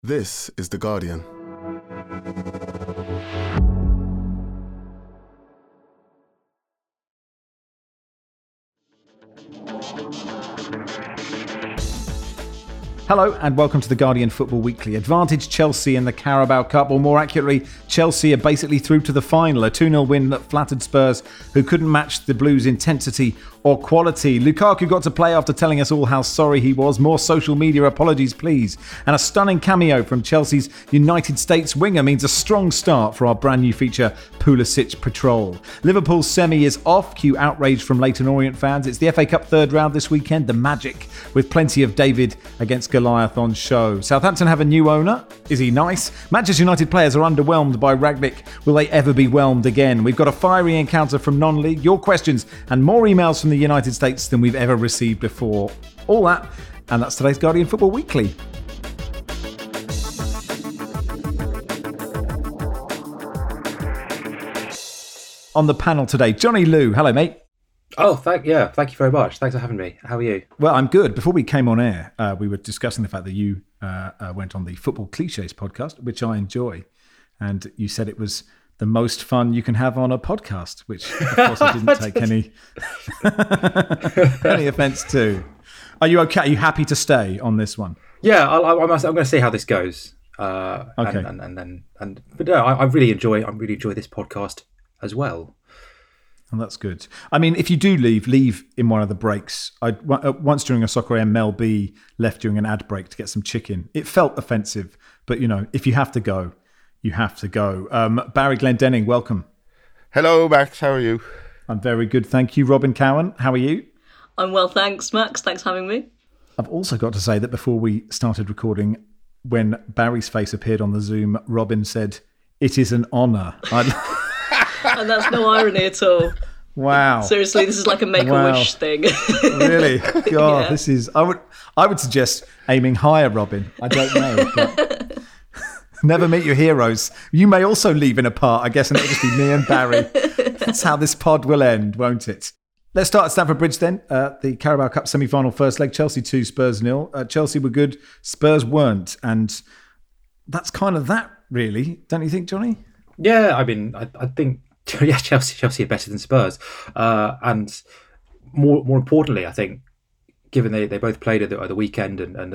This is The Guardian. Hello and welcome to The Guardian Football Weekly. Advantage Chelsea in the Carabao Cup, or more accurately, Chelsea are basically through to the final. A 2-0 win that flattered Spurs, who couldn't match the Blues' intensity or quality. Lukaku got to play after telling us all how sorry he was. More social media apologies, please. And a stunning cameo from Chelsea's United States winger means a strong start for our brand new feature, Pulisic Patrol. Liverpool's semi is off. Cue outrage from Leyton Orient fans. It's the FA Cup third round this weekend, the Magic, with plenty of David against Goliath on show. Southampton have a new owner. Is he nice? Manchester United players are underwhelmed by Ragnick. Will they ever be whelmed again? We've got a fiery encounter from non-league, your questions, and more emails from the United States than we've ever received before. All that, and that's today's Guardian Football Weekly. On the panel today, Johnny Liu. Hello, mate. Oh, thank you very much. Thanks for having me. How are you? Well, I'm good. Before we came on air, we were discussing the fact that you went on the Football Clichés podcast, which I enjoy, and you said it was the most fun you can have on a podcast, which of course I didn't take any offence to. Are you okay? Are you happy to stay on this one? Yeah, I'm going to see how this goes. Okay. But no, I really enjoy this podcast as well. And that's good. I mean, if you do leave in one of the breaks. Once during a soccer AM, Mel B left during an ad break to get some chicken. It felt offensive, but you know, if you have to go, you have to go. Barry Glendenning, welcome. Hello, Max. How are you? I'm very good, thank you. Robin Cowan, how are you? I'm well, thanks, Max. Thanks for having me. I've also got to say that before we started recording, when Barry's face appeared on the Zoom, Robin said, "It is an honour." And that's no irony at all. Wow. Seriously, this is like a Make-A-Wish thing. Really? God, yeah. This is... I would suggest aiming higher, Robin. I don't know. But never meet your heroes. You may also leave in a part, I guess, and it'll just be me and Barry. That's how this pod will end, won't it? Let's start at Stamford Bridge then. The Carabao Cup semi-final first leg. Chelsea 2, Spurs 0. Chelsea were good. Spurs weren't. And that's kind of that, really. Don't you think, Johnny? Yeah, I mean, I think... Yeah, Chelsea are better than Spurs, and more importantly, I think, given they both played at the weekend, and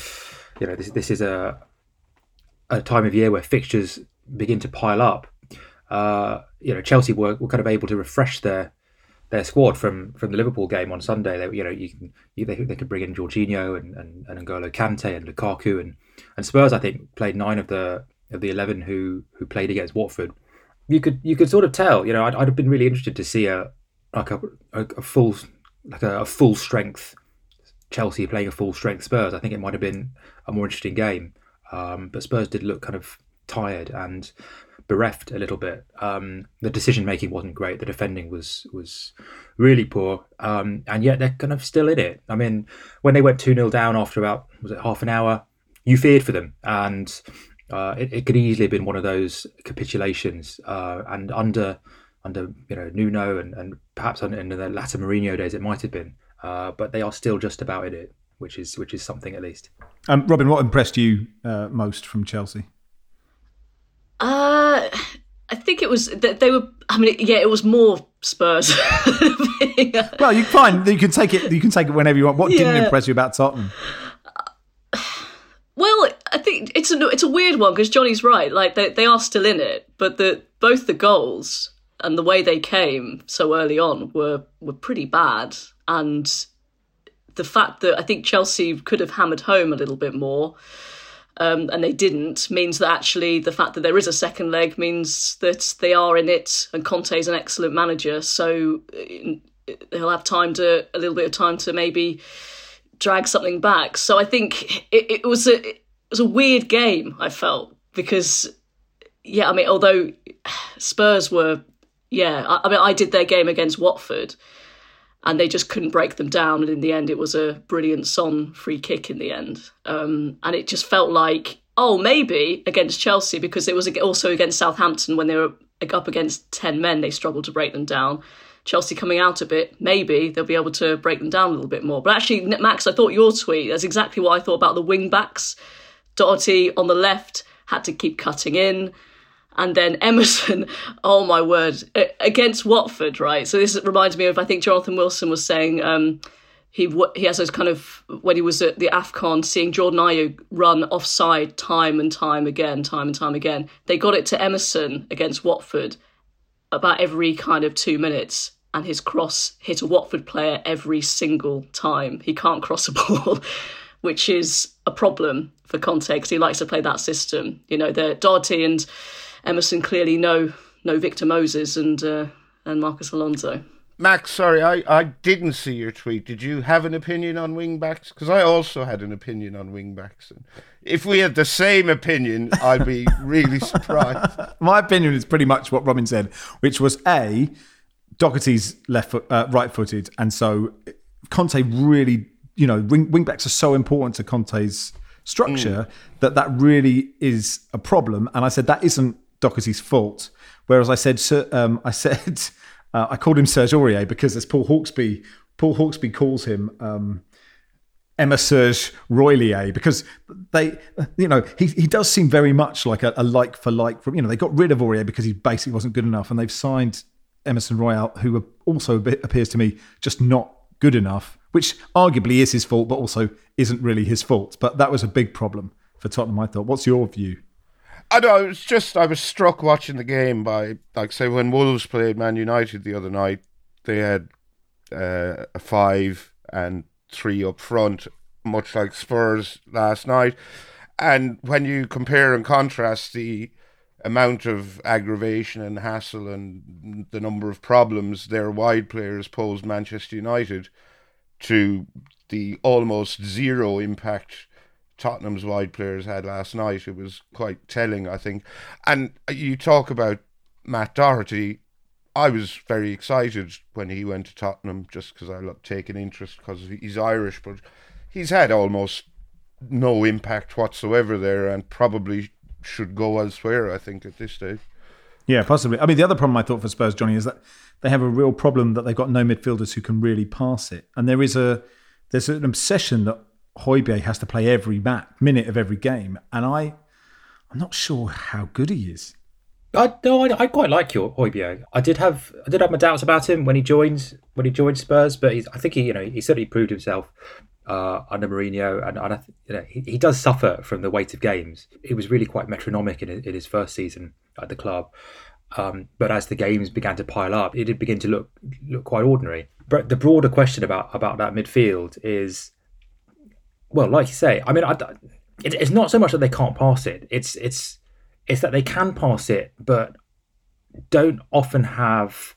this is a time of year where fixtures begin to pile up. Chelsea were kind of able to refresh their squad from the Liverpool game on Sunday. They could bring in Jorginho and N'Golo Kante and Lukaku, and Spurs, I think, played 9 of the 11 who played against Watford. You could sort of tell, I'd have been really interested to see a full strength Chelsea playing a full strength Spurs. I think it might have been a more interesting game. But Spurs did look kind of tired and bereft a little bit. The decision making wasn't great. The defending was really poor. And yet they're kind of still in it. I mean, when they went 2-0 down after about, was it half an hour, you feared for them. And it could easily have been one of those capitulations, and under Nuno and perhaps in the latter Mourinho days it might have been, but they are still just about in it, which is something at least. Robin, what impressed you most from Chelsea? I think it was that they were. I mean, yeah, it was more Spurs. Well, you can take it. You can take it whenever you want. What didn't impress you about Tottenham? Well, I think it's a weird one because Johnny's right. Like they are still in it, but both the goals and the way they came so early on were pretty bad. And the fact that I think Chelsea could have hammered home a little bit more, and they didn't, means that actually the fact that there is a second leg means that they are in it. And Conte's an excellent manager, so he'll have a little bit of time to maybe drag something back. So I think it was a weird game, I felt, because although Spurs were I did their game against Watford and they just couldn't break them down, and in the end it was a brilliant Son free kick in the end, and it just felt like maybe against Chelsea, because it was also against Southampton when they were up against 10 men they struggled to break them down. Chelsea coming out a bit, maybe they'll be able to break them down a little bit more. But actually, Max, I thought your tweet, that's exactly what I thought about the wing backs. Doherty on the left had to keep cutting in. And then Emerson, oh my word, against Watford, right? So this reminds me of, I think Jonathan Wilson was saying he has those kind of, when he was at the AFCON, seeing Jordan Ayew run offside time and time again. They got it to Emerson against Watford about every kind of 2 minutes, and his cross hit a Watford player every single time. He can't cross a ball, which is a problem for Conte because he likes to play that system. You know, Doherty and Emerson clearly know Victor Moses and Marcus Alonso. Max, sorry, I didn't see your tweet. Did you have an opinion on wing-backs? Because I also had an opinion on wing-backs. And if we had the same opinion, I'd be really surprised. My opinion is pretty much what Robin said, which was A, Doherty's right-footed, and so Conte really, you know, wing-backs are so important to Conte's structure that really is a problem. And I said that isn't Doherty's fault. Whereas I said, I called him Serge Aurier because as Paul Hawksby calls him Emma Serge Roylier, because they, you know, he does seem very much like a like for like. From, you know, they got rid of Aurier because he basically wasn't good enough, and they've signed Emerson Royal, who also appears to me just not good enough, which arguably is his fault, but also isn't really his fault. But that was a big problem for Tottenham, I thought. What's your view? I know, I was struck watching the game by, like, say, when Wolves played Man United the other night, they had a 5 and 3 up front, much like Spurs last night. And when you compare and contrast the amount of aggravation and hassle and the number of problems their wide players posed Manchester United to the almost zero impact Tottenham's wide players had last night, it was quite telling, I think. And you talk about Matt Doherty. I was very excited when he went to Tottenham just because I love taking interest because he's Irish, but he's had almost no impact whatsoever there and probably should go elsewhere, I think, at this stage. Yeah, possibly. I mean, the other problem I thought for Spurs, Johnny, is that they have a real problem that they've got no midfielders who can really pass it. And there's an obsession that Højbjerg has to play every minute of every game, and I'm not sure how good he is. I quite like your Højbjerg. I did have my doubts about him when he joined Spurs, but I think he certainly proved himself under Mourinho, and he does suffer from the weight of games. He was really quite metronomic in his first season at the club, but as the games began to pile up, it did begin to look quite ordinary. But the broader question about that midfield is, well, like you say, I mean, it's not so much that they can't pass it. It's that they can pass it, but don't often have,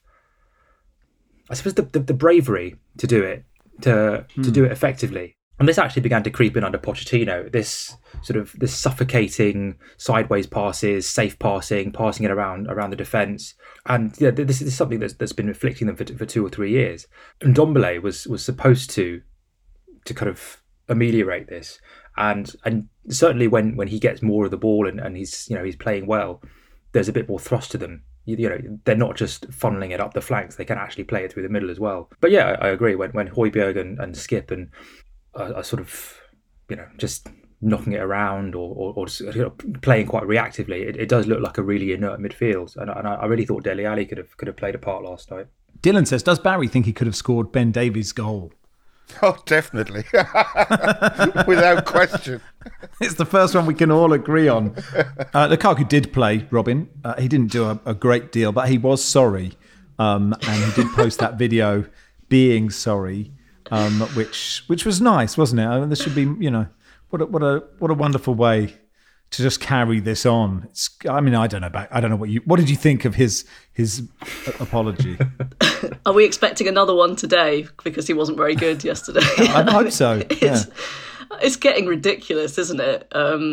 I suppose, the bravery to do it, to do it effectively. And this actually began to creep in under Pochettino. This suffocating sideways passes, safe passing it around the defence, and yeah, this is something that's been afflicting them for 2 or 3 years. And Ndombele was supposed to kind of ameliorate this, and certainly when he gets more of the ball and he's playing well, there's a bit more thrust to them. They're not just funneling it up the flanks; they can actually play it through the middle as well. But yeah, I agree. When Højbjerg and Skip and are sort of just knocking it around or just, playing quite reactively, it does look like a really inert midfield. And I really thought Dele Alli could have played a part last night. Dylan says, does Barry think he could have scored Ben Davies' goal? Oh, definitely. Without question. It's the first one we can all agree on. Lukaku did play, Robin. He didn't do a great deal, but he was sorry. And he did post that video being sorry, which was nice, wasn't it? I mean, there should be, what a wonderful way to just carry this on. I don't know what did you think of his apology? Are we expecting another one today because he wasn't very good yesterday? I hope so. Yeah. It's getting ridiculous, isn't it?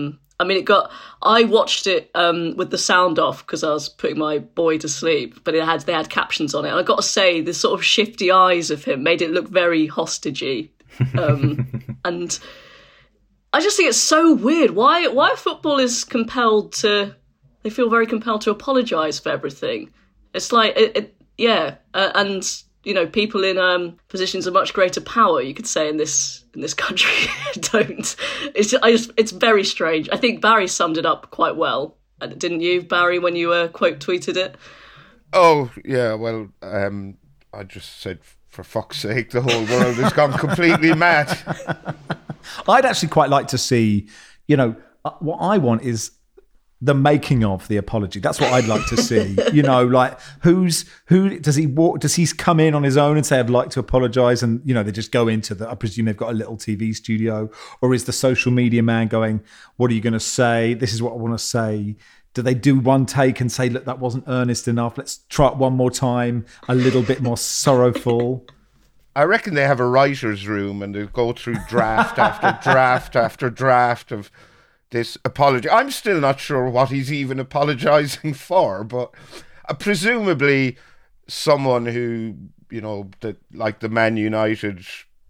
I watched it with the sound off because I was putting my boy to sleep, but they had captions on it. And I got to say, the sort of shifty eyes of him made it look very hostagey. And I just think it's so weird. Why football is compelled to? They feel very compelled to apologise for everything. It's like, and people in positions of much greater power, you could say, in this country don't. It's very strange. I think Barry summed it up quite well, didn't you, Barry, when you quote tweeted it? Oh yeah, well, I just said, for fuck's sake, the whole world has gone completely mad. I'd actually quite like to see, what I want is the making of the apology. That's what I'd like to see. Like who does he walk? Does he come in on his own and say, I'd like to apologise? And, they just go into I presume they've got a little TV studio, or is the social media man going, what are you going to say? This is what I want to say. Do they do one take and say, look, that wasn't earnest enough. Let's try it one more time. A little bit more sorrowful. I reckon they have a writer's room and they go through draft after draft after draft of this apology. I'm still not sure what he's even apologising for, but presumably someone who, like the Man United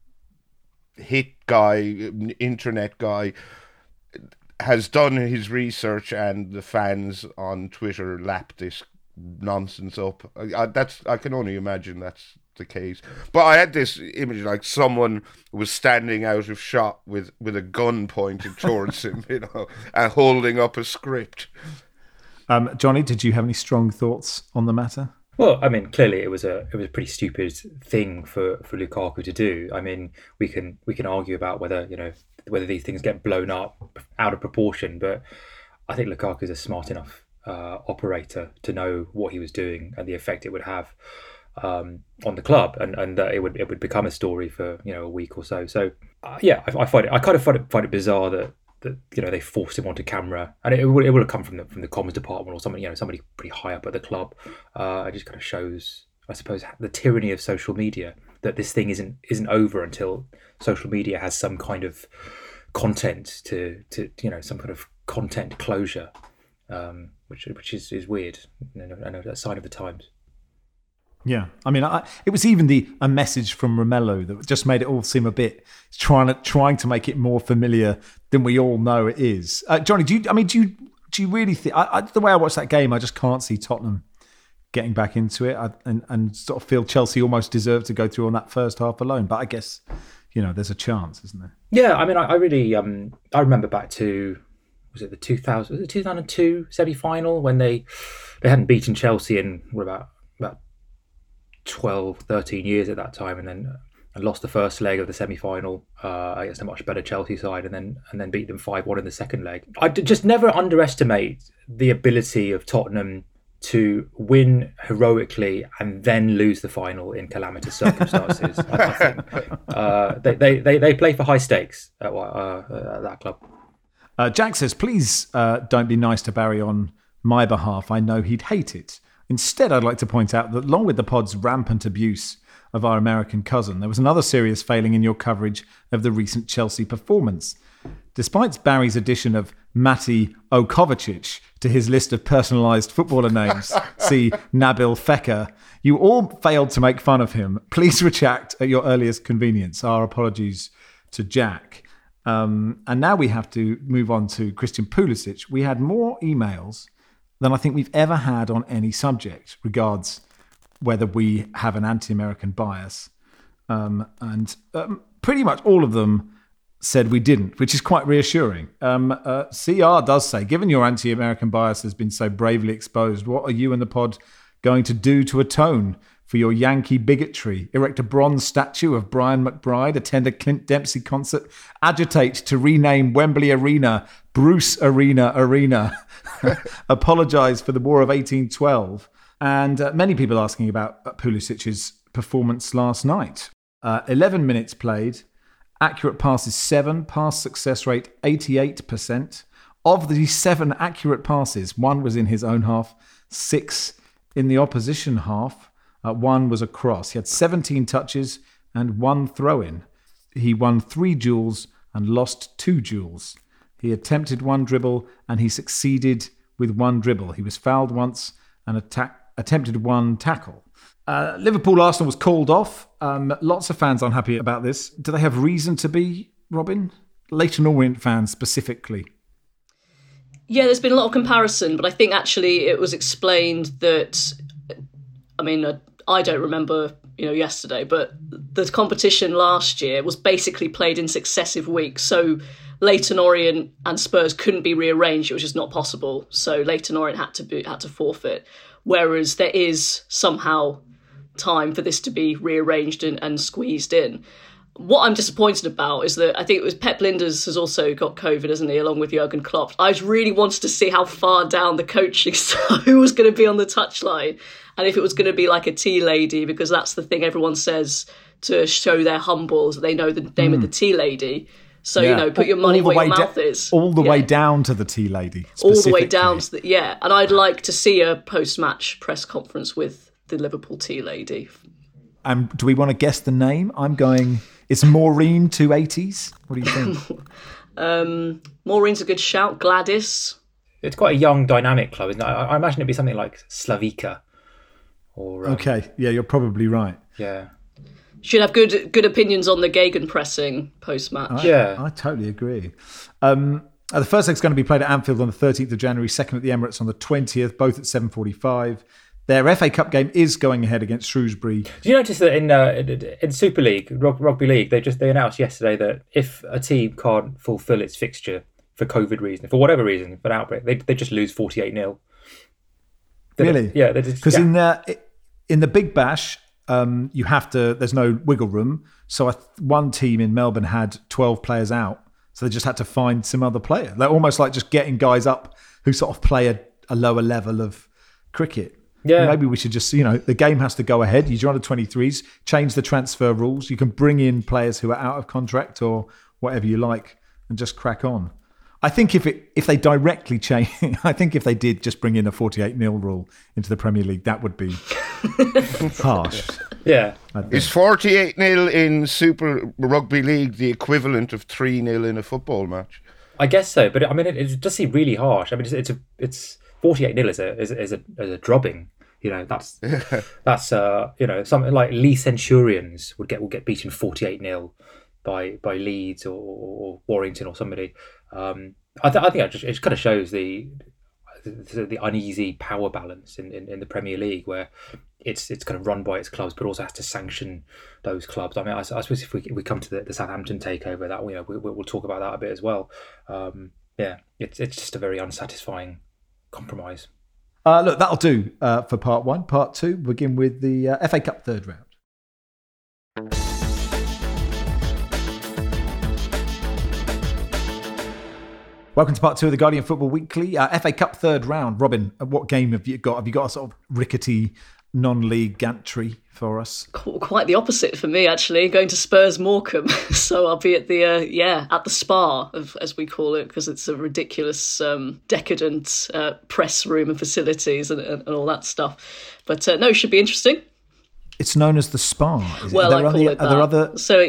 hit guy, internet guy, has done his research and the fans on Twitter lapped this nonsense up. I can only imagine that's the case. But I had this image like someone was standing out of shot with a gun pointed towards him, and holding up a script. Johnny, did you have any strong thoughts on the matter? Well, I mean, clearly it was a pretty stupid thing for Lukaku to do. I mean, we can argue about whether these things get blown up out of proportion, but I think Lukaku's a smart enough operator to know what he was doing and the effect it would have on the club, and it would become a story for a week or so. So I find it bizarre that they forced him onto camera, and it would have come from the comms department or somebody pretty high up at the club. It just kind of shows, I suppose, the tyranny of social media, that this thing isn't over until social media has some kind of content to some kind of content closure, which is weird, a sign of the times. Yeah, I mean, it was even a message from Romello that just made it all seem a bit trying to make it more familiar than we all know it is. Johnny, do you really think? The way I watched that game, I just can't see Tottenham getting back into it, and sort of feel Chelsea almost deserved to go through on that first half alone. But I guess there's a chance, isn't there? Yeah, I mean, I really I remember back to, was it the 2002 semi-final when they hadn't beaten Chelsea in about 12, 13 years at that time, and lost the first leg of the semi-final against a much better Chelsea side, and then beat them 5-1 in the second leg. I just never underestimate the ability of Tottenham to win heroically and then lose the final in calamitous circumstances. I think they play for high stakes at that club. Jack says, please don't be nice to Barry on my behalf. I know he'd hate it. Instead, I'd like to point out that along with the pod's rampant abuse of our American cousin, there was another serious failing in your coverage of the recent Chelsea performance. Despite Barry's addition of Mati Okovacic to his list of personalised footballer names, see Nabil Fekir, you all failed to make fun of him. Please retract at your earliest convenience. Our apologies to Jack. And now we have to move on to Christian Pulisic. We had more emails than I think we've ever had on any subject, regards whether we have an anti-American bias. And pretty much all of them said we didn't, which is quite reassuring. CR does say, given your anti-American bias has been so bravely exposed, what are you and the pod going to do to atone for your Yankee bigotry? Erect a bronze statue of Brian McBride, attend a Clint Dempsey concert, agitate to rename Wembley Arena Bruce Arena, apologise for the War of 1812, and many people asking about Pulisic's performance last night. 11 minutes played, accurate passes 7, pass success rate 88%. Of the 7 accurate passes, 1 was in his own half, 6 in the opposition half. 1 was a cross. He had 17 touches and 1 throw-in. He won 3 duels and lost 2 duels. He attempted 1 dribble and he succeeded with 1 dribble. He was fouled once and attempted 1 tackle. Liverpool-Arsenal was called off. Lots of fans unhappy about this. Do they have reason to be, Robin? Leyton Orient fans specifically. Yeah, there's been a lot of comparison, but I think actually it was explained that, I mean, I don't remember yesterday, but the competition last year was basically played in successive weeks. So Leyton Orient and Spurs couldn't be rearranged; it was just not possible. So Leyton Orient had to forfeit. Whereas there is somehow time for this to be rearranged and squeezed in. What I'm disappointed about is that I think it was Pep Linders has also got COVID, hasn't he, along with Jurgen Klopp. I really wanted to see how far down the coaching staff who was going to be on the touchline, and if it was going to be like a tea lady, because that's the thing everyone says to show they're humble, so they know the name of the tea lady. So, put your money where your mouth is. All the way down to the tea lady. All the way down to and I'd like to see a post-match press conference with the Liverpool tea lady. And do we want to guess the name? I'm going... It's Maureen 280s. What do you think? Maureen's a good shout. Gladys. It's quite a young, dynamic club, isn't it? I imagine it'd be something like Slavica. Or okay, yeah, you're probably right. Yeah. Should have good opinions on the gegenpressing post-match. I totally agree. The first leg's going to be played at Anfield on the 13th of January, second at the Emirates on the 20th, both at 7:45. Their FA Cup game is going ahead against Shrewsbury. Did you notice that in Super League, Rugby League, they announced yesterday that if a team can't fulfil its fixture for COVID reason, for whatever reason, for an outbreak, they just lose 48-0. Really? Yeah. Because in the Big Bash, you have to. There's no wiggle room. So one team in Melbourne had 12 players out, so they just had to find some other player. They're almost like just getting guys up who sort of play a lower level of cricket. Yeah. Maybe we should just, the game has to go ahead. You join the 23s, change the transfer rules. You can bring in players who are out of contract or whatever you like and just crack on. I think if they directly change, I think if they did just bring in a 48-0 rule into the Premier League, that would be harsh. Yeah. Is 48-0 in Super Rugby League the equivalent of 3-0 in a football match? I guess so, but I mean, it does seem really harsh. I mean, it's 48-0 is a drubbing. That's something like Lee Centurions will get beaten 48-0 by Leeds or Warrington or somebody. I think it just kind of shows the uneasy power balance in the Premier League, where it's kind of run by its clubs, but also has to sanction those clubs. I mean, I suppose if we come to the Southampton takeover, that we'll talk about that a bit as well. It's just a very unsatisfying compromise. Look, that'll do for part one. Part two, begin with the FA Cup third round. Welcome to part two of the Guardian Football Weekly. FA Cup third round. Robin, what game have you got? Have you got a sort of rickety non-league gantry for us? Quite the opposite for me, actually. Going to Spurs Morecambe. So I'll be at the at the spa, as we call it, because it's a ridiculous, decadent press room and facilities and all that stuff. But no, should be interesting. It's known as the spa. Well, I call it that. Are there other? So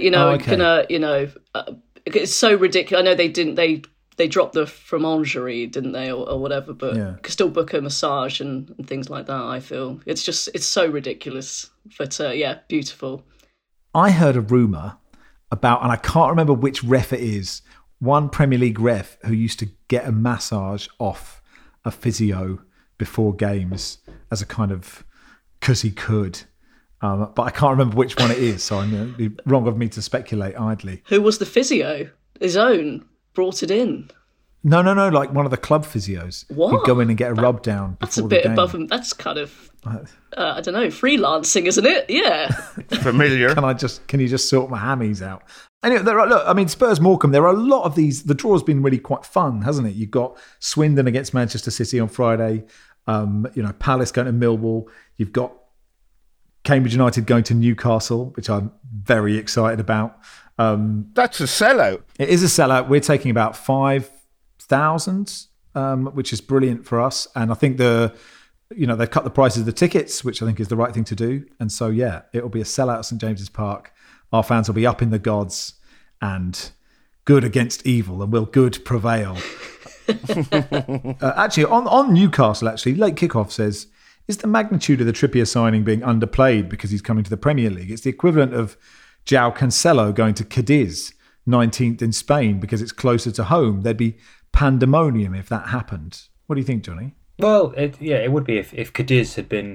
it's so ridiculous. I know they dropped the fromagerie, didn't they, or whatever, but you can still book a massage and things like that, I feel. It's so ridiculous. But beautiful. I heard a rumour about, and I can't remember which ref it is, one Premier League ref who used to get a massage off a physio before games as a kind of, because he could. But I can't remember which one it is, so it'd be wrong of me to speculate idly. Who was the physio? His own? Brought it in? No, like one of the club physios. What? Who'd go in and get a rub down before the game. That's a bit above him. That's kind of, I don't know, freelancing, isn't it? Yeah. Familiar. Can you just sort my hammies out? Anyway, Spurs Morecambe, there are a lot of these. The draw's been really quite fun, hasn't it? You've got Swindon against Manchester City on Friday. Palace going to Millwall. You've got Cambridge United going to Newcastle, which I'm very excited about. That's a sellout. It is a sellout. We're taking about 5,000, which is brilliant for us. And I think they've cut the prices of the tickets, which I think is the right thing to do. And so, it'll be a sellout at St James's Park. Our fans will be up in the gods and good against evil, and will good prevail. Actually, on Newcastle, late kickoff says, is the magnitude of the Trippier signing being underplayed because he's coming to the Premier League? It's the equivalent of João Cancelo going to Cadiz, 19th in Spain, because it's closer to home. There'd be pandemonium if that happened. What do you think, Johnny? Well, it would be if Cadiz had been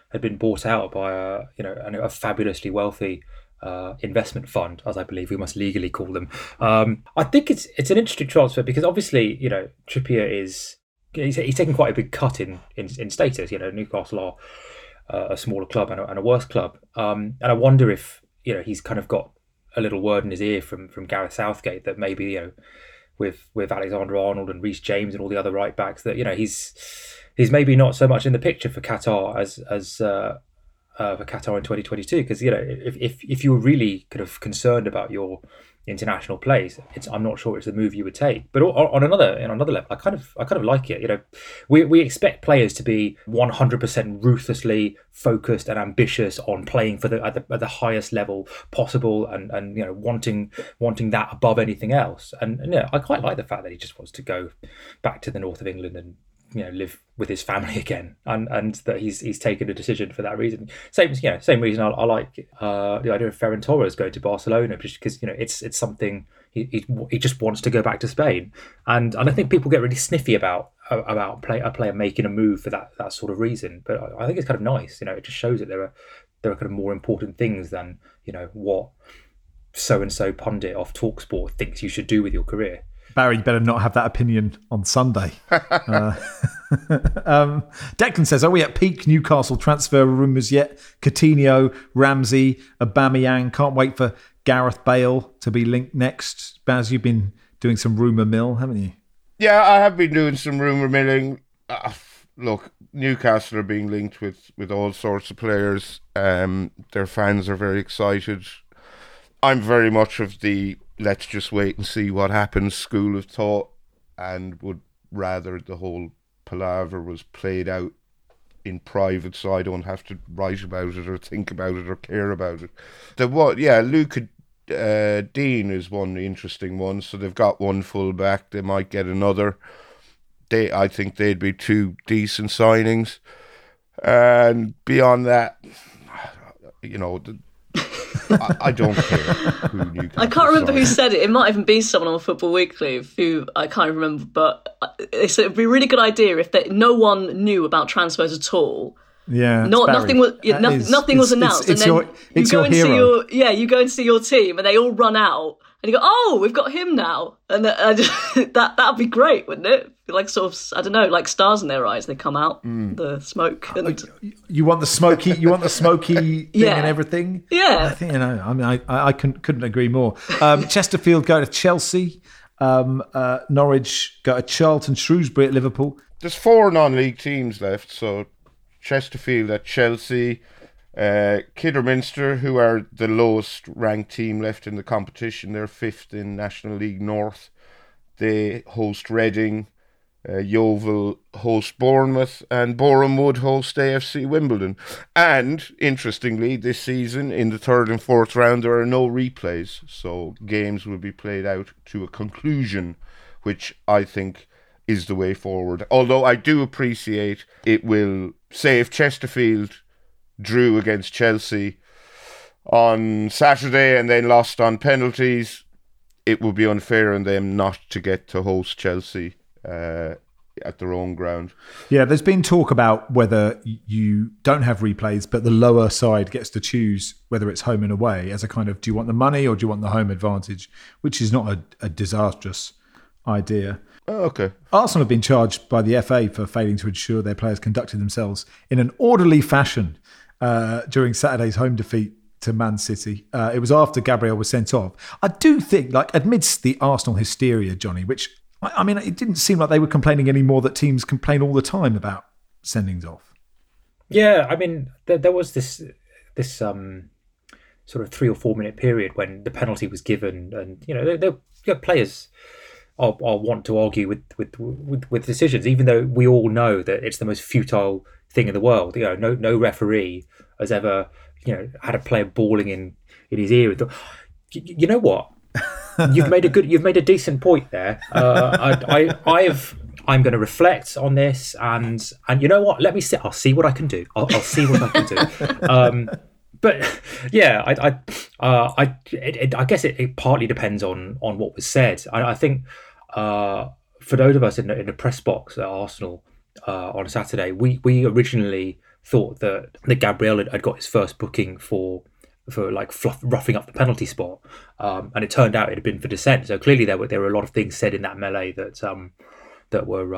had been bought out by a fabulously wealthy investment fund, as I believe we must legally call them. I think it's an interesting transfer because obviously, Trippier he's taken quite a big cut in status. Newcastle are a smaller club and a worse club, and I wonder if he's kind of got a little word in his ear from Gareth Southgate that maybe with Alexander Arnold and Reece James and all the other right backs that he's maybe not so much in the picture for Qatar as for Qatar in 2022, because if you were really kind of concerned about your international place, I'm not sure it's the move you would take. But on another level, I kind of like it. We expect players to be 100% ruthlessly focused and ambitious on playing for at the highest level possible, and wanting that above anything else. And I quite like the fact that he just wants to go back to the north of England and live with his family again, and that he's taken a decision for that reason. Same reason I like the idea of Ferran Torres going to Barcelona, because it's something he just wants to go back to Spain, and I think people get really sniffy about a player making a move for that sort of reason. But I think it's kind of nice. It just shows that there are kind of more important things than what so and so pundit off TalkSport thinks you should do with your career. Barry, you better not have that opinion on Sunday. Declan says, are we at peak Newcastle transfer rumours yet? Coutinho, Ramsey, Aubameyang. Can't wait for Gareth Bale to be linked next. Baz, you've been doing some rumour mill, haven't you? Yeah, I have been doing some rumour milling. Look, Newcastle are being linked with all sorts of players. Their fans are very excited. I'm very much of the let's just wait and see what happens school of thought, and would rather the whole palaver was played out in private so I don't have to write about it or think about it or care about it. Luca Dean is one interesting one. So they've got one full back, they might get another. I think they'd be two decent signings. And beyond that, I don't care who Newcastle I can't remember who said it. It might even be someone on Football Weekly who I can't remember, but they said it'd be a really good idea if no one knew about transfers at all. Yeah, nothing was announced, and then you go and see your team, and they all run out, and you go, "Oh, we've got him now," and that'd be great, wouldn't it? Like sort of, I don't know, like stars in their eyes. They come out, the smoke, and you want the smoky, thing and everything. Yeah, I think I couldn't agree more. Chesterfield go to Chelsea, Norwich go to Charlton, Shrewsbury at Liverpool. There's 4 non-league teams left, so Chesterfield at Chelsea, Kidderminster, who are the lowest ranked team left in the competition. They're 5th in National League North. They host Reading, Yeovil host Bournemouth, and Boreham Wood host AFC Wimbledon. And interestingly, this season in the 3rd and 4th round there are no replays, so games will be played out to a conclusion, which I think is the way forward. Although I do appreciate it will say if Chesterfield drew against Chelsea on Saturday and then lost on penalties, it would be unfair on them not to get to host Chelsea at their own ground. Yeah, there's been talk about whether you don't have replays, but the lower side gets to choose whether it's home and away as a kind of, do you want the money or do you want the home advantage, which is not a disastrous idea. Oh, okay. Arsenal have been charged by the FA for failing to ensure their players conducted themselves in an orderly fashion during Saturday's home defeat to Man City. It was after Gabriel was sent off. I do think, amidst the Arsenal hysteria, Johnny, which, I mean, it didn't seem like they were complaining anymore that teams complain all the time about sendings off. Yeah, I mean, there was this sort of 3 or 4 minute period when the penalty was given, and the players are want to argue with decisions, even though we all know that it's the most futile thing in the world. No referee has ever had a player bawling in his ear. You know what? You've made a decent point there. I'm going to reflect on this, and you know what? Let me sit. I'll see what I can do. I'll see what I can do. But yeah, I guess it partly depends on what was said. I think for those of us in the press box at Arsenal on Saturday, we originally thought that Gabriel had got his first booking for like roughing up the penalty spot, and it turned out it had been for dissent. So clearly there were a lot of things said in that melee that were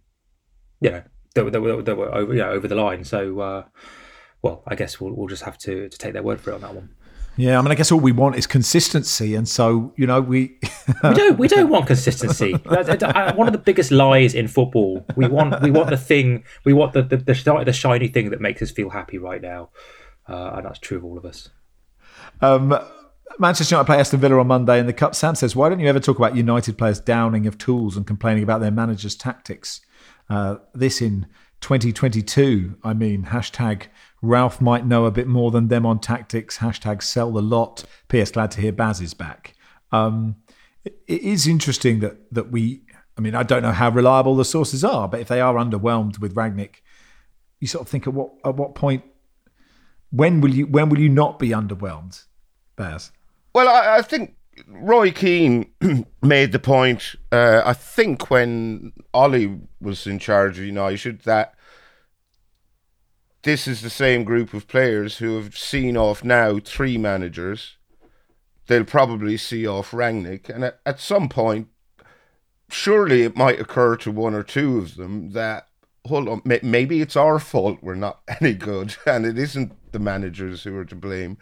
over the line. So I guess we'll just have to take their word for it on that one. Yeah, I mean, I guess all we want is consistency, and so we we don't want consistency. One of the biggest lies in football. We want the thing. We want the shiny thing that makes us feel happy right now, and that's true of all of us. Manchester United play Aston Villa on Monday in the Cup. Sam says, "Why don't you ever talk about United players downing of tools and complaining about their managers' tactics? This in 2022. I mean, hashtag Ralph might know a bit more than them on tactics. Hashtag sell the lot. P.S. Glad to hear Baz is back." It is interesting that we. I mean, I don't know how reliable the sources are, but if they are underwhelmed with Rangnick, you sort of think at what point, when will you not be underwhelmed, Baz? Well, I think Roy Keane made the point, I think when Ollie was in charge of United, that this is the same group of players who have seen off now 3 managers. They'll probably see off Rangnick. And at some point, surely it might occur to 1 or 2 of them that, hold on, maybe it's our fault we're not any good and it isn't the managers who are to blame.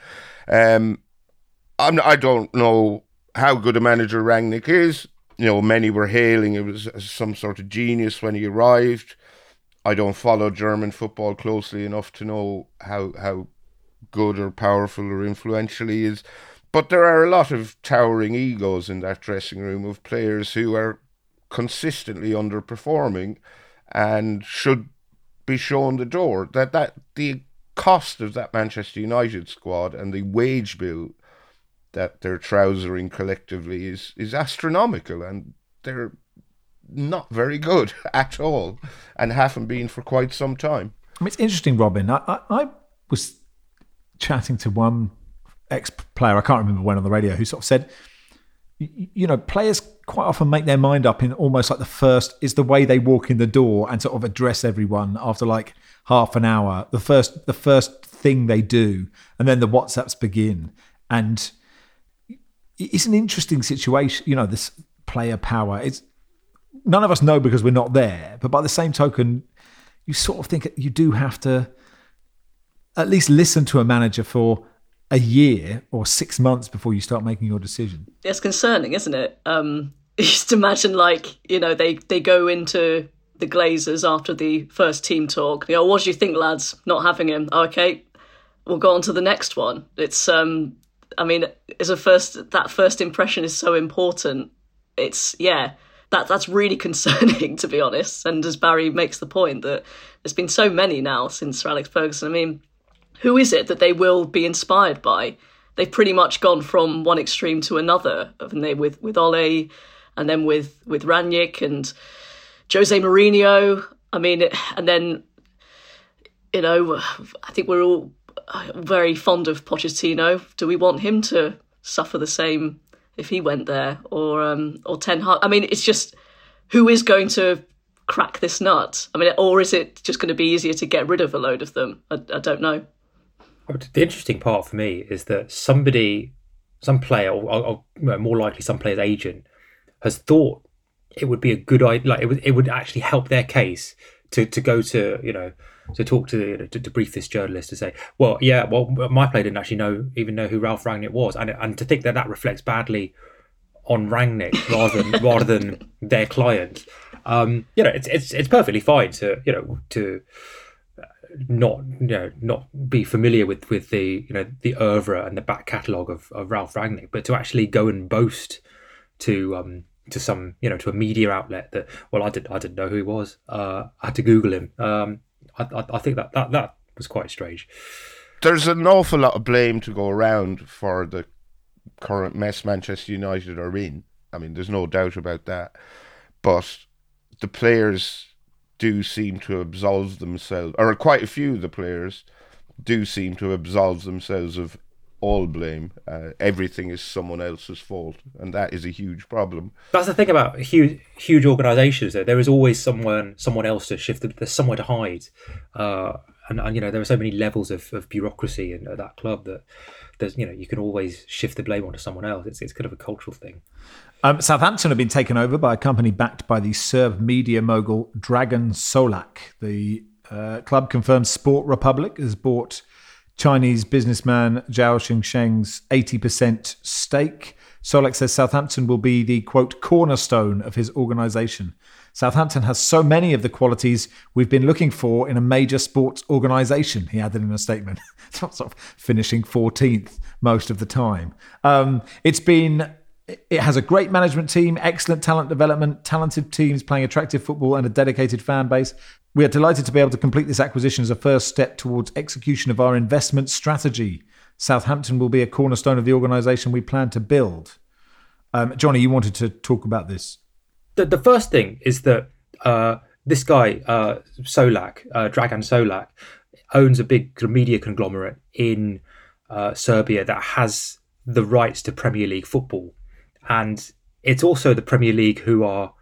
I don't know how good a manager Rangnick is. Many were hailing it was some sort of genius when he arrived. I don't follow German football closely enough to know how good or powerful or influential he is. But there are a lot of towering egos in that dressing room of players who are consistently underperforming and should be shown the door. That the cost of that Manchester United squad and the wage bill that they're trousering collectively is astronomical, and they're not very good at all and haven't been for quite some time. I mean, it's interesting, Robin. I was chatting to one ex-player, I can't remember when, on the radio, who sort of said, players quite often make their mind up in almost like the first is the way they walk in the door and sort of address everyone after like half an hour. The first thing they do, and then the WhatsApps begin. And it's an interesting situation, this player power. It's none of us know because we're not there, but by the same token, you sort of think you do have to at least listen to a manager for a year or 6 months before you start making your decision. It's concerning, isn't it? Just imagine, they go into the Glazers after the first team talk. What do you think, lads? Not having him. Oh, okay, we'll go on to the next one. It's that first impression is so important. That's really concerning, to be honest. And as Barry makes the point that there's been so many now since Sir Alex Ferguson. I mean, who is it that they will be inspired by? They've pretty much gone from one extreme to another, haven't they? With Ole, and then with Rangnick and Jose Mourinho. I mean, and then, I think we're all very fond of Pochettino. Do we want him to suffer the same if he went there, or Ten Hag? I mean, it's just, who is going to crack this nut? I mean, or is it just going to be easier to get rid of a load of them? I don't know. The interesting part for me is that some player, or more likely some player's agent, has thought it would be a good idea. Like it would actually help their case to go to to talk to brief this journalist to say, my player didn't actually even know who Ralph Rangnick was, and to think that reflects badly on Rangnick rather than their client. It's perfectly fine to not be familiar with the oeuvre and the back catalogue of Ralph Rangnick, but to actually go and boast to some to a media outlet that, well, I didn't know who he was. I had to Google him. I think that was quite strange. There's an awful lot of blame to go around for the current mess Manchester United are in. I mean, there's no doubt about that. But the players do seem to absolve themselves, or quite a few of the players do seem to absolve themselves of all blame. Everything is someone else's fault, and that is a huge problem. That's the thing about huge organisations, though. There is always someone else to shift. There's somewhere to hide, and there are so many levels of bureaucracy at that club that there's you can always shift the blame onto someone else. It's kind of a cultural thing. Southampton have been taken over by a company backed by the Serb media mogul Dragan Solak. The club confirms Sport Republic has bought Chinese businessman Zhao Xingsheng's 80% stake. Solak says Southampton will be the, quote, cornerstone of his organisation. Southampton has so many of the qualities we've been looking for in a major sports organisation, he added in a statement. Sort of finishing 14th most of the time. It has a great management team, excellent talent development, talented teams playing attractive football and a dedicated fan base. We are delighted to be able to complete this acquisition as a first step towards execution of our investment strategy. Southampton will be a cornerstone of the organisation we plan to build. Johnny, you wanted to talk about this. The first thing is that this guy, Solak, Dragan Solak, owns a big media conglomerate in Serbia that has the rights to Premier League football. And it's also the Premier League who are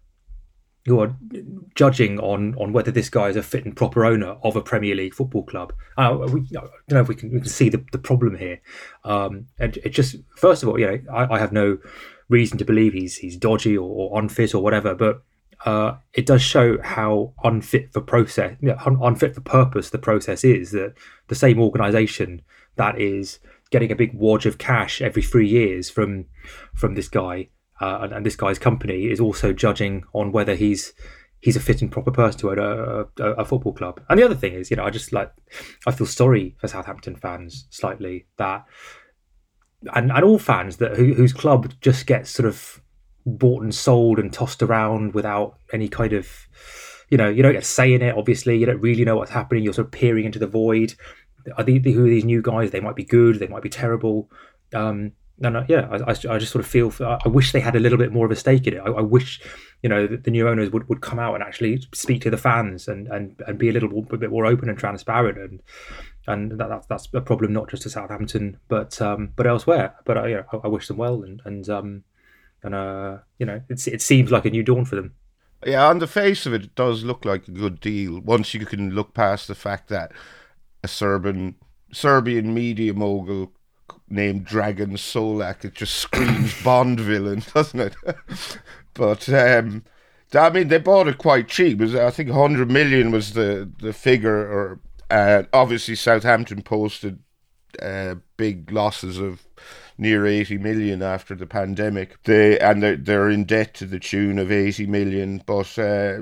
judging on whether this guy is a fit and proper owner of a Premier League football club. I don't know if we can see the problem here. And it just, first of all, I have no reason to believe he's dodgy or unfit or whatever, but it does show how unfit for purpose the process is. That the same organisation that is getting a big wad of cash every 3 years from this guy and this guy's company is also judging on whether he's a fit and proper person to own a football club. And the other thing is, I feel sorry for Southampton fans slightly, that and all fans that whose club just gets sort of bought and sold and tossed around without any kind of, you don't get a say in it. Obviously, you don't really know what's happening. You're sort of peering into the void. Who are these new guys? They might be good. They might be terrible. I just sort of feel. I wish they had a little bit more of a stake in it. I wish, the new owners would come out and actually speak to the fans and be a bit more open and transparent. And that's a problem not just to Southampton but elsewhere. But I wish them well it seems like a new dawn for them. Yeah, on the face of it, it does look like a good deal. Once you can look past the fact that a Serbian media mogul named Dragan Solak, it just screams Bond villain, doesn't it? But they bought it quite cheap. I think 100 million was the figure. Obviously, Southampton posted big losses of near 80 million after the pandemic. They're in debt to the tune of 80 million. But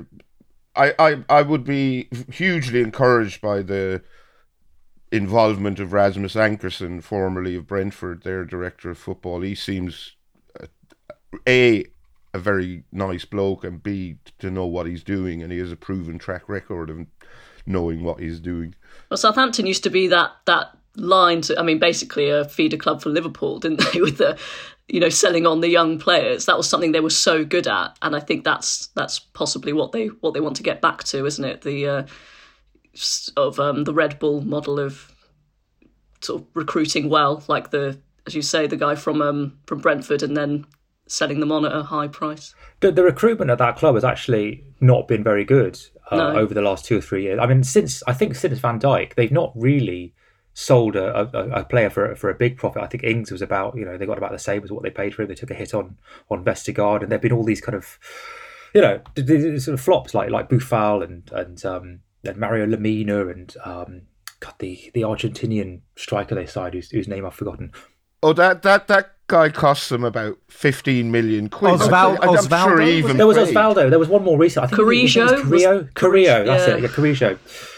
I would be hugely encouraged by the involvement of Rasmus Ankersen, formerly of Brentford, their director of football. He seems a very nice bloke, and B, to know what he's doing, and he has a proven track record of knowing what he's doing. Well, Southampton used to be that line to, basically a feeder club for Liverpool, didn't they? With the, selling on the young players. That was something they were so good at, and I think that's possibly what they want to get back to, isn't it? The the Red Bull model of sort of recruiting well, like as you say, the guy from Brentford, and then selling them on at a high price. The recruitment at that club has actually not been very good over the last 2 or 3 years. Since Van Dijk, they've not really sold a player for a big profit. I think Ings was about, they got about the same as what they paid for him. They took a hit on Vestergaard, and there've been all these kind of, sort of flops like Boufal and Mario Lemina and the Argentinian striker they signed, whose name I've forgotten. Oh, that guy cost them about 15 million quid. Osvaldo? Sure even there was Osvaldo. There was one more recent. I think Carrillo. That's it. Yeah, Carrillo.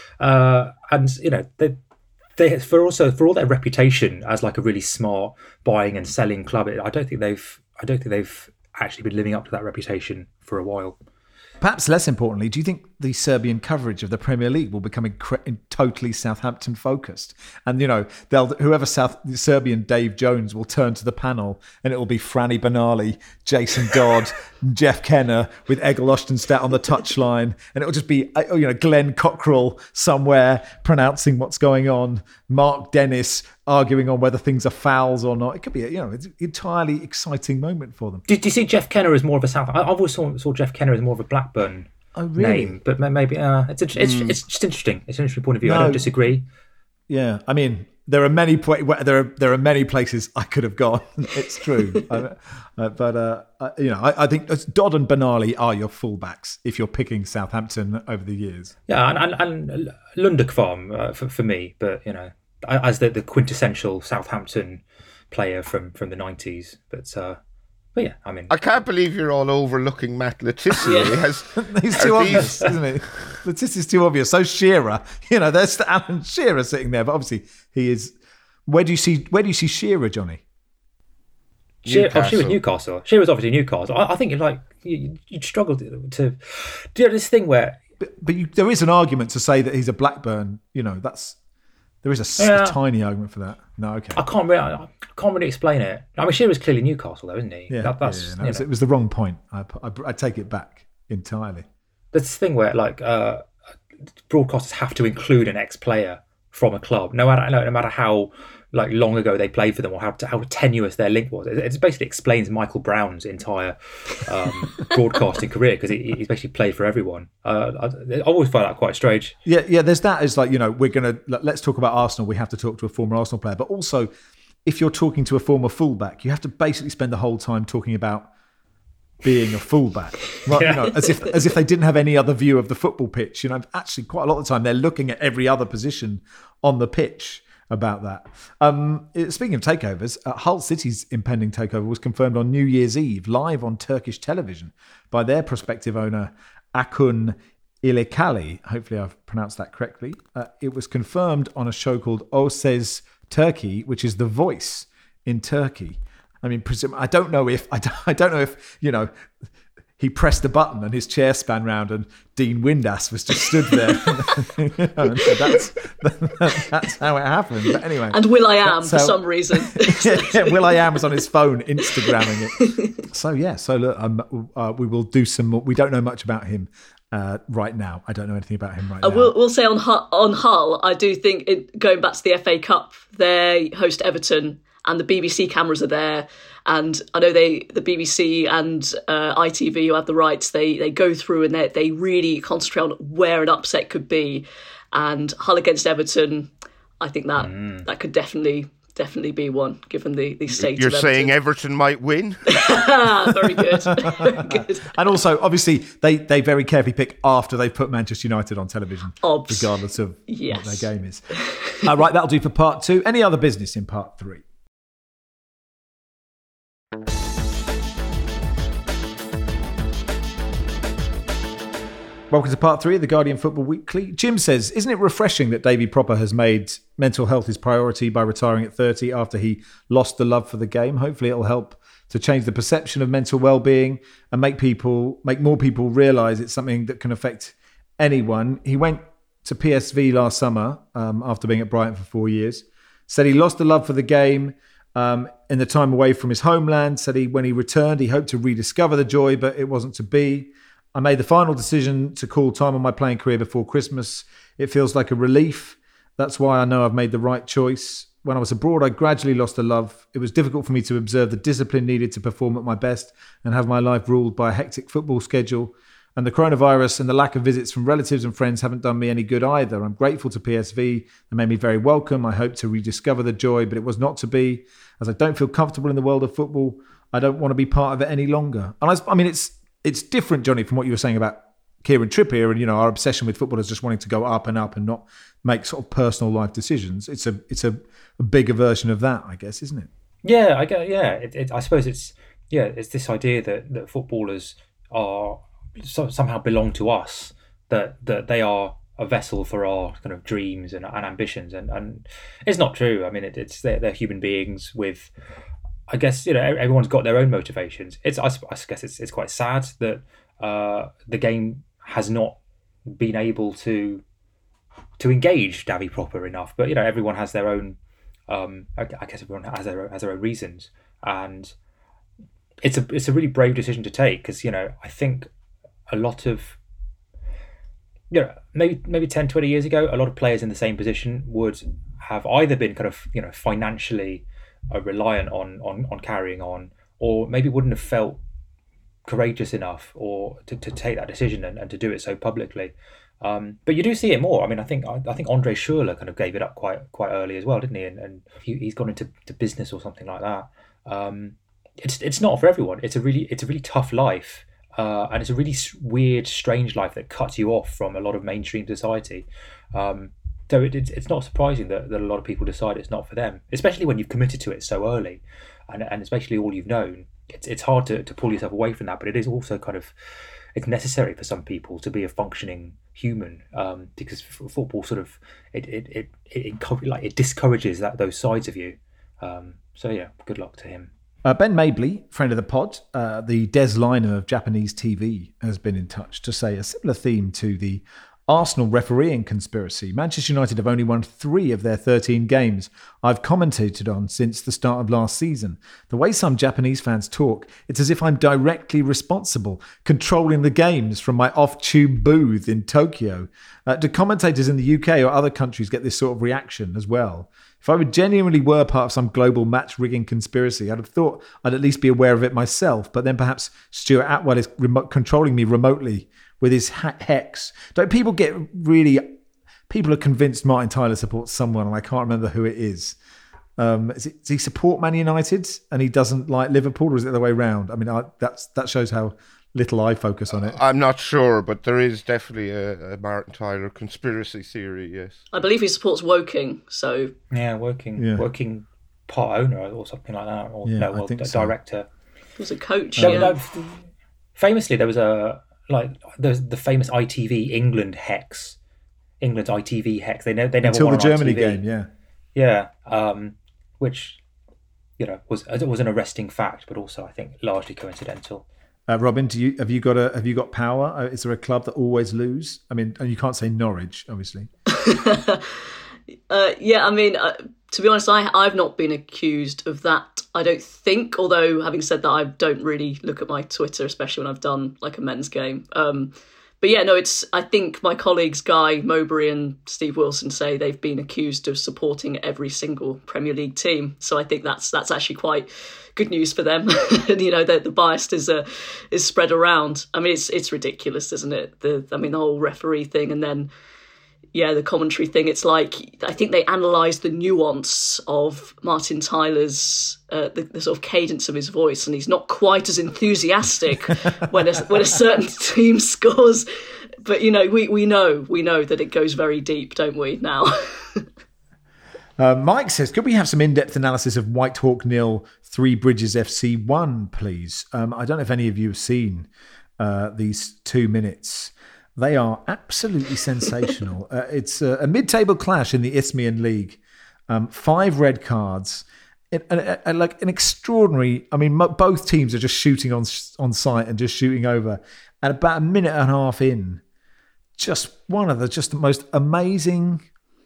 And they for all their reputation as like a really smart buying and selling club, I don't think they've actually been living up to that reputation for a while. Perhaps less importantly, do you think the Serbian coverage of the Premier League will become totally Southampton focused? And, whoever Serbian Dave Jones will turn to the panel, and it will be Franny Benali, Jason Dodd, Jeff Kenner with Egil Ostenstadt on the touchline. And it will just be, Glenn Cockrell somewhere pronouncing what's going on, Mark Dennis arguing on whether things are fouls or not. It could be, it's an entirely exciting moment for them. Do you see Jeff Kenner as more of a I've always saw Jeff Kenner as more of a Blackburn name, but maybe it's just interesting. It's an interesting point of view. I don't disagree. Yeah, I mean, there are many many places I could have gone. It's true, but I think Dodd and Benali are your fullbacks if you're picking Southampton over the years. Yeah, and Lundekvam for me, but as the quintessential Southampton player from the 90s. But yeah, I mean, I can't believe you're all overlooking Matt Le Tissier. He's too obvious, isn't he? Le Tissier's too obvious. So Shearer, there's Alan Shearer sitting there, but obviously he is. Where do you see Shearer, Johnny? Shearer's Newcastle. Shearer's obviously Newcastle. I think you'd struggle to do this thing where. But there is an argument to say that he's a Blackburn. There is a tiny argument for that. No, okay. I can't really explain it. I mean, Shearer's clearly Newcastle, though, isn't he? Yeah, it was the wrong point. I take it back entirely. There's this thing where broadcasters have to include an ex-player from a club, no matter how long ago they played for them or how tenuous their link was. It basically explains Michael Brown's entire broadcasting career, because he's basically played for everyone. I always find that quite strange. Yeah. There's that. It's let's talk about Arsenal. We have to talk to a former Arsenal player, but also if you're talking to a former fullback, you have to basically spend the whole time talking about being a fullback, right? Yeah. As if they didn't have any other view of the football pitch. Actually, quite a lot of the time they're looking at every other position on the pitch. About that. Speaking of takeovers, Hull City's impending takeover was confirmed on New Year's Eve, live on Turkish television, by their prospective owner, Akun İlekali. Hopefully I've pronounced that correctly. It was confirmed on a show called O Ses Turkey, which is The Voice in Turkey. I mean, I don't know if he pressed a button and his chair span round and Dean Windass was just stood there. That's how it happened. But anyway. And will.i.am for some reason. will.i.am was on his phone Instagramming it. So look, we will do some more. We don't know much about him right now. I don't know anything about him right now. We'll say on Hull, I do think, going back to the FA Cup, they host Everton and the BBC cameras are there. And I know the BBC and ITV, who have the rights, they go through and they really concentrate on where an upset could be. And Hull against Everton, I think that could definitely be one, given the state You're of Everton. saying Everton might win? Very good. Very good. And also, obviously, they very carefully pick after they've put Manchester United on television, regardless of what their game is. Right, that'll do for part 2. Any other business in part 3? Welcome to part 3 of the Guardian Football Weekly. Jim says, isn't it refreshing that Davy Propper has made mental health his priority by retiring at 30 after he lost the love for the game? Hopefully it'll help to change the perception of mental well-being and make more people realise it's something that can affect anyone. He went to PSV last summer after being at Brighton for 4 years. Said he lost the love for the game in the time away from his homeland. Said when he returned, he hoped to rediscover the joy, but it wasn't to be. I made the final decision to call time on my playing career before Christmas. It feels like a relief. That's why I know I've made the right choice. When I was abroad, I gradually lost the love. It was difficult for me to observe the discipline needed to perform at my best and have my life ruled by a hectic football schedule. And the coronavirus and the lack of visits from relatives and friends haven't done me any good either. I'm grateful to PSV. They made me very welcome. I hope to rediscover the joy, but it was not to be. As I don't feel comfortable in the world of football, I don't want to be part of it any longer. And I mean, it's different, Johnny, from what you were saying about Kieran Trippier and our obsession with footballers just wanting to go up and up and not make sort of personal life decisions. It's a bigger version of that, I guess, isn't it? Yeah, I get. Yeah, I suppose it's this idea that footballers are somehow belong to us, that they are a vessel for our kind of dreams and ambitions, and it's not true. I mean, they're human beings with. I guess everyone's got their own motivations. I guess it's quite sad that the game has not been able to engage Davy Propper enough. But everyone has their own. I guess everyone has their own reasons, and it's a really brave decision to take, because I think a lot of maybe 10, 20 years ago, a lot of players in the same position would have either been kind of financially reliant on carrying on, or maybe wouldn't have felt courageous enough or to take that decision and to do it so publicly. But you do see it more. I mean, I think Andre Schürrle kind of gave it up quite early as well, didn't he? And he's gone into business or something like that. It's not for everyone. It's a really tough life, and it's a really weird, strange life that cuts you off from a lot of mainstream society. So it's not surprising that a lot of people decide it's not for them, especially when you've committed to it so early, and especially all you've known. It's hard to pull yourself away from that, but it is also kind of, it's necessary for some people to be a functioning human, because football sort of it discourages those sides of you. So yeah, good luck to him. Ben Mabley, friend of the pod, the Des Liner of Japanese TV, has been in touch to say a similar theme to the Arsenal refereeing conspiracy. Manchester United have only won 3 of their 13 games I've commentated on since the start of last season. The way some Japanese fans talk, it's as if I'm directly responsible, controlling the games from my off-tube booth in Tokyo. Do commentators in the UK or other countries get this sort of reaction as well? If I genuinely were part of some global match-rigging conspiracy, I'd have thought I'd at least be aware of it myself, but then perhaps Stuart Atwell is controlling me remotely with his hex. Don't people get really... People are convinced Martin Tyler supports someone, and I can't remember who it is. Does he support Man United and he doesn't like Liverpool, or is it the other way around? I mean, that shows how little I focus on it. I'm not sure, but there is definitely a Martin Tyler conspiracy theory, yes. I believe he supports Woking, so... Yeah, Woking part owner or something like that, or director. He was a coach, famously, there was the famous ITV England hex. England's ITV hex. They never until won the Germany ITV. game, Which was an arresting fact, but also I think largely coincidental. Robin, have you got power? Is there a club that always lose? I mean, and you can't say Norwich, obviously. I mean, to be honest, I've not been accused of that, I don't think, although having said that, I don't really look at my Twitter, especially when I've done like a men's game. But yeah, no, I think my colleagues Guy Mowbray and Steve Wilson say they've been accused of supporting every single Premier League team. So I think that's actually quite good news for them. And the bias is spread around. I mean, it's ridiculous, isn't it? The whole referee thing, and then the commentary thing. It's like, I think they analysed the nuance of Martin Tyler's the sort of cadence of his voice, and he's not quite as enthusiastic when a certain team scores. But we know that it goes very deep, don't we? Now, Mike says, could we have some in-depth analysis of Whitehawk 0, Three Bridges FC 1, please? I don't know if any of you have seen these 2 minutes. They are absolutely sensational. It's a mid-table clash in the Isthmian League. 5 red cards. Like an extraordinary... I mean, both teams are just shooting on sight and just shooting over. And about a minute and a half in, just one of the most amazing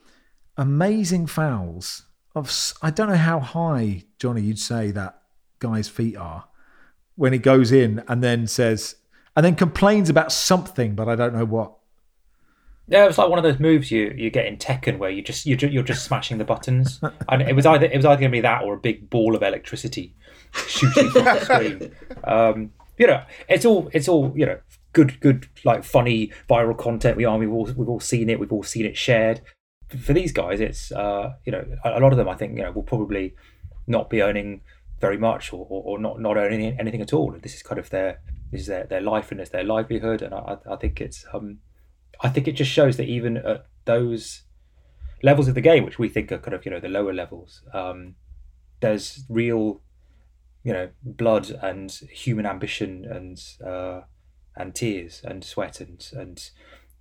fouls. I don't know how high, Johnny, you'd say that guy's feet are when he goes in and then says... And then complains about something, but I don't know what. Yeah, it was like one of those moves you get in Tekken where you're just smashing the buttons, and it was either going to be that or a big ball of electricity shooting from the screen. It's all good like funny viral content. We've all seen it. We've all seen it shared. For these guys, it's a lot of them I think will probably not be earning very much or not earning anything at all. This is kind of their life and it's their livelihood, and I think it's I think it just shows that even at those levels of the game, which we think are kind of the lower levels, there's real blood and human ambition and tears and sweat and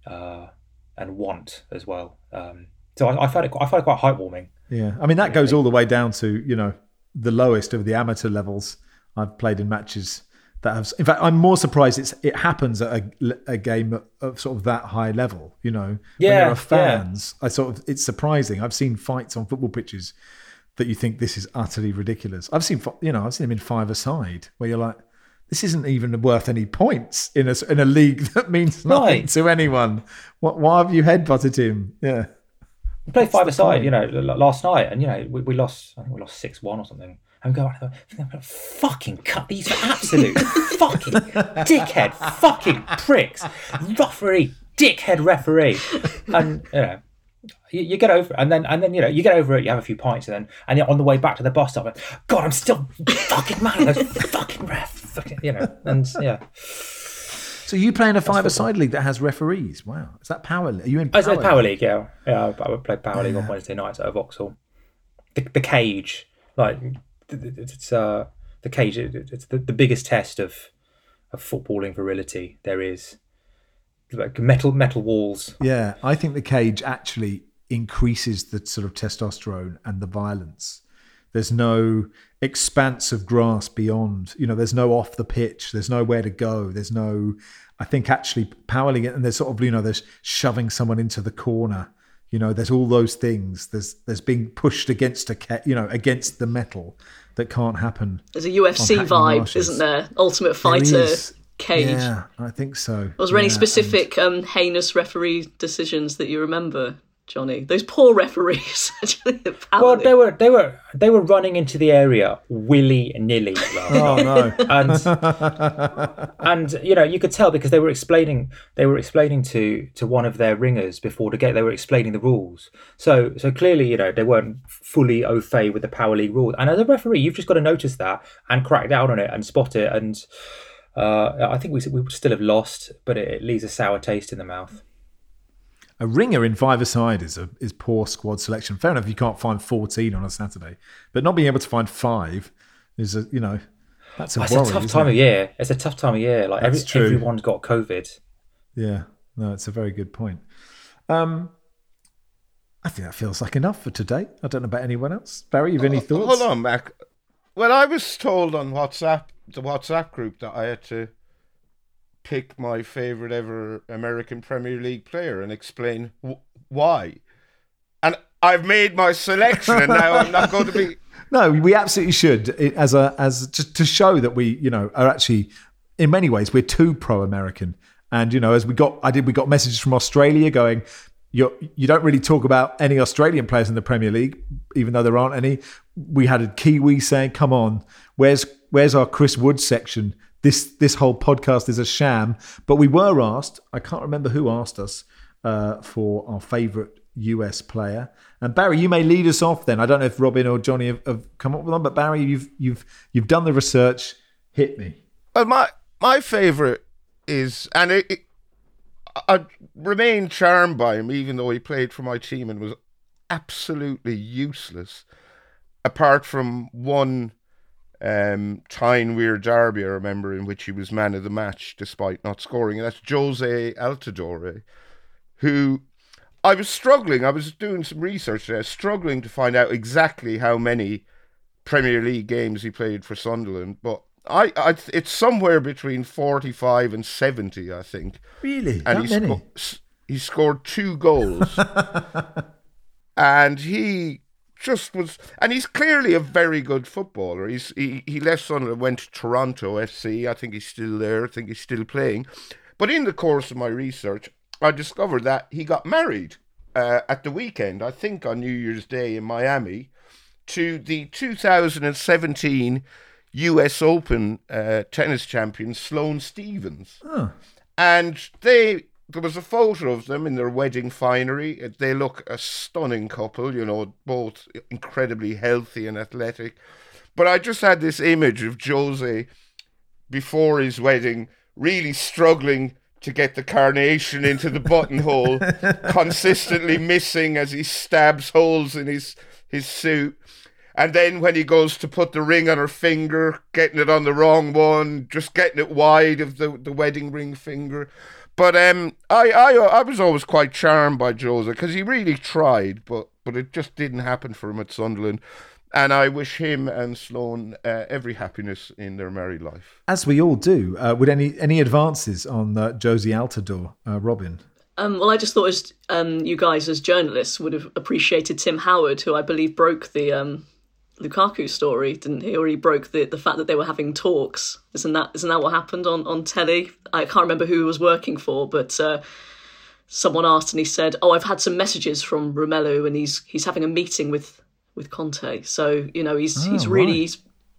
want as well. So I found it quite heartwarming. Yeah, I mean that goes all the way down to the lowest of the amateur levels I've played in matches. In fact, I'm more surprised it happens at a game of sort of that high level. When there are fans, it's surprising. I've seen fights on football pitches that you think this is utterly ridiculous. I've seen them in 5-a-side where you're like, this isn't even worth any points in a league that means nothing to anyone. Why have you headbutted him? Yeah, we played 5-a-side, last night, and we lost. I think we lost 6-1 or something. and go, fucking cut these absolute fucking dickhead, fucking pricks, referee, dickhead referee, and you get over it, and then you get over it. You have a few pints, and then on the way back to the bus stop, like, God, I'm still fucking mad at those fucking ref, fucking, and yeah. So you play in a five-a-side league that has referees? Wow, is that power? Are you in Power? Power League? Yeah. I would play Power League on Wednesday nights at Vauxhall. The cage, like it's the cage. It's the biggest test of footballing virility there is. Like metal walls. Yeah, I think the cage actually increases the sort of testosterone and the violence. There's no expanse of grass beyond, there's no off the pitch. There's nowhere to go. I think actually Power League, and there's sort of, there's shoving someone into the corner. There's all those things. There's being pushed against against the metal that can't happen. There's a UFC vibe, isn't there? Ultimate Fighter cage. Yeah, I think so. Was there any specific heinous referee decisions that you remember, Johnny? Those poor referees. Well, they were running into the area willy-nilly. Oh no! And you could tell because they were explaining to one of their ringers before the game. They were explaining the rules. So clearly, they weren't fully au fait with the Power League rules. And as a referee, you've just got to notice that and crack down on it and spot it. And I think we would still have lost, but it leaves a sour taste in the mouth. A ringer in five-a-side is poor squad selection. Fair enough, you can't find 14 on a Saturday, but not being able to find 5 is that's a worry. It's a tough time of year. It's a tough time of year. Like everyone's got COVID. Yeah, no, it's a very good point. I think that feels like enough for today. I don't know about anyone else. Barry, you have any thoughts? Hold on, Mac. Well, I was told on the WhatsApp group that I had to pick my favourite ever American Premier League player and explain why. And I've made my selection, and now I'm not going to be. No, we absolutely should, as just to show that we, are actually, in many ways, we're too pro-American. And as we got messages from Australia going, you don't really talk about any Australian players in the Premier League, even though there aren't any. We had a Kiwi saying, "Come on, where's our Chris Wood section? This whole podcast is a sham." But we were asked, I can't remember who asked us, for our favourite US player. And Barry, you may lead us off then. I don't know if Robin or Johnny have come up with one, but Barry, you've done the research. Hit me. Well, my favourite is, and I remain charmed by him, even though he played for my team and was absolutely useless, apart from one Tyne-Weir derby, I remember, in which he was man of the match despite not scoring, and that's Jose Altidore, who I was doing some research there, struggling to find out exactly how many Premier League games he played for Sunderland, but it's somewhere between 45 and 70, I think. Really? And he scored 2 goals. And he just was, and he's clearly a very good footballer. He left Sunderland, went to Toronto FC. I think he's still there. I think he's still playing. But in the course of my research, I discovered that he got married at the weekend, I think on New Year's Day in Miami, to the 2017 US Open tennis champion Sloane Stephens. Oh. And there was a photo of them in their wedding finery. They look a stunning couple, both incredibly healthy and athletic. But I just had this image of Jose before his wedding, really struggling to get the carnation into the buttonhole, consistently missing as he stabs holes in his suit. And then when he goes to put the ring on her finger, getting it on the wrong one, just getting it wide of the wedding ring finger. But I was always quite charmed by Jose because he really tried, but it just didn't happen for him at Sunderland. And I wish him and Sloane every happiness in their married life. As we all do. Would any advances on Jose Altidore, Robin? Well, I just thought you guys as journalists would have appreciated Tim Howard, who I believe broke the Lukaku story, didn't he? Or he broke the fact that they were having talks. Isn't that what happened on telly? I can't remember who he was working for, but someone asked and he said, "Oh, I've had some messages from Romelu and he's having a meeting with Conte." So he's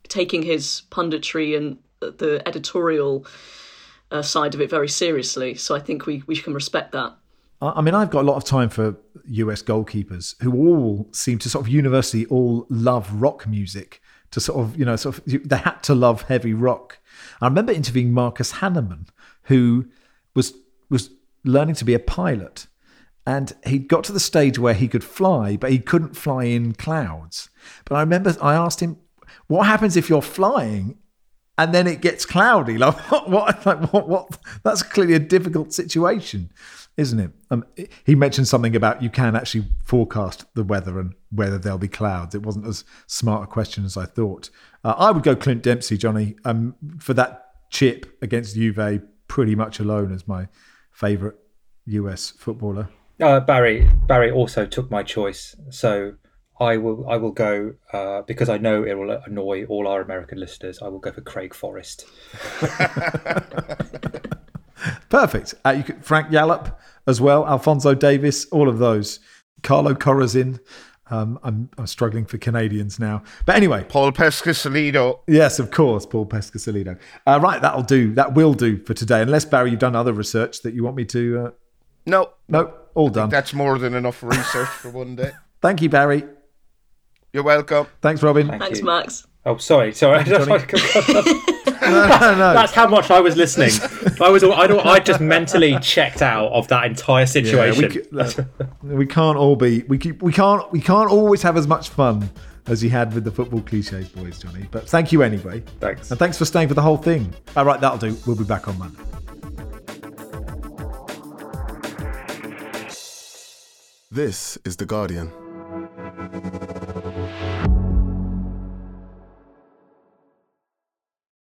taking his punditry and the editorial side of it very seriously. So I think we can respect that. I mean, I've got a lot of time for US goalkeepers who all seem to sort of universally all love rock music. To sort of, they had to love heavy rock. I remember interviewing Marcus Hanneman, who was learning to be a pilot, and he got to the stage where he could fly, but he couldn't fly in clouds. But I remember I asked him, "What happens if you're flying and then it gets cloudy? Like what? That's clearly a difficult situation, isn't it?" He mentioned something about you can actually forecast the weather and whether there'll be clouds. It wasn't as smart a question as I thought. I would go Clint Dempsey, Johnny, for that chip against Juve, pretty much alone as my favourite US footballer. Barry also took my choice, so I will go because I know it will annoy all our American listeners. I will go for Craig Forrest. Perfect. You could, Frank Yallop as well, Alphonso Davies, all of those. Carlo Corazin. I'm struggling for Canadians now. But anyway. Paul Pescasolido. Yes, of course, Paul Pescasolido. Right, that'll do. That will do for today. Unless, Barry, you've done other research that you want me to... No, all done. That's more than enough research for one day. Thank you, Barry. You're welcome. Thanks, Robin. Thanks, Max. Oh, sorry. No. That's how much I was listening. I just mentally checked out of that entire situation. We can't all be. We can't always have as much fun as you had with the football cliches, boys, Johnny. But thank you anyway. Thanks. And thanks for staying for the whole thing. All right, that'll do. We'll be back on Monday. This is The Guardian.